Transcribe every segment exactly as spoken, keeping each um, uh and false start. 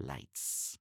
lights.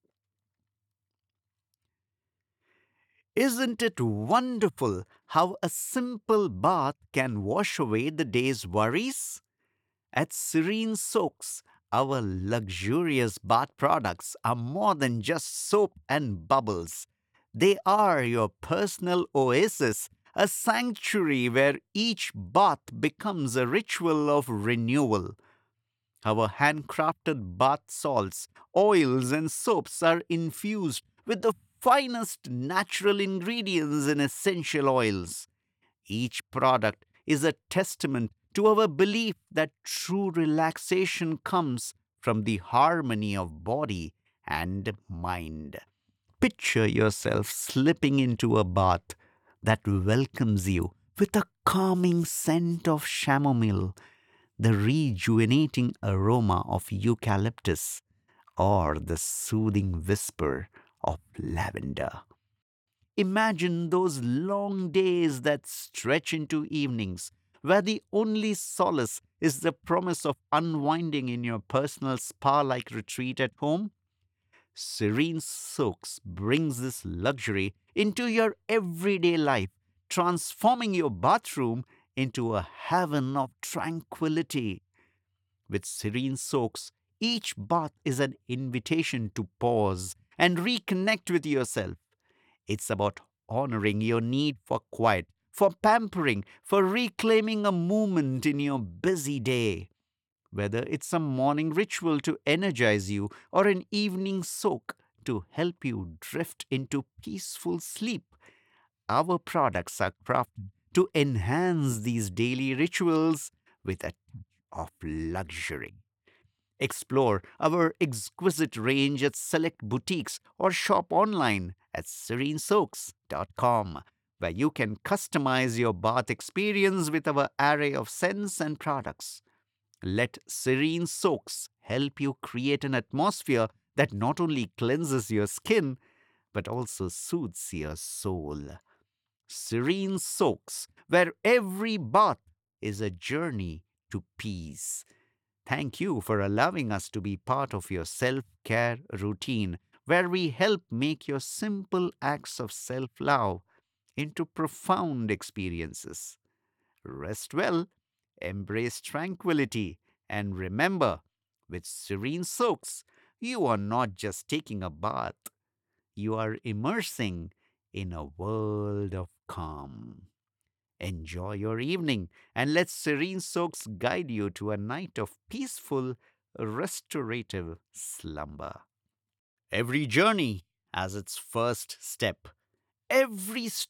Isn't it wonderful how a simple bath can wash away the day's worries? At Serene Soaks, our luxurious bath products are more than just soap and bubbles. They are your personal oasis, a sanctuary where each bath becomes a ritual of renewal. Our handcrafted bath salts, oils, and soaps are infused with the finest natural ingredients and essential oils. Each product is a testament to our belief that true relaxation comes from the harmony of body and mind. Picture yourself slipping into a bath that welcomes you with a calming scent of chamomile, the rejuvenating aroma of eucalyptus, or the soothing whisper of lavender. Imagine those long days that stretch into evenings, where the only solace is the promise of unwinding in your personal spa like retreat at home. Serene Soaks brings this luxury into your everyday life, transforming your bathroom into a heaven of tranquility. With Serene Soaks, each bath is an invitation to pause and reconnect with yourself. It's about honoring your need for quiet, for pampering, for reclaiming a moment in your busy day. Whether it's a morning ritual to energize you or an evening soak to help you drift into peaceful sleep, our products are crafted to enhance these daily rituals with a touch of luxury. Explore our exquisite range at select boutiques or shop online at serene soaks dot com, where you can customize your bath experience with our array of scents and products. Let Serene Soaks help you create an atmosphere that not only cleanses your skin but also soothes your soul. Serene Soaks, where every bath is a journey to peace. Thank you for allowing us to be part of your self care routine, where we help make your simple acts of self love into profound experiences. Rest well, embrace tranquility, and remember, with Serene Soaks, you are not just taking a bath, you are immersing in a world of calm. Enjoy your evening and let Serene Soaks guide you to a night of peaceful, restorative slumber. Every journey has its first step. Every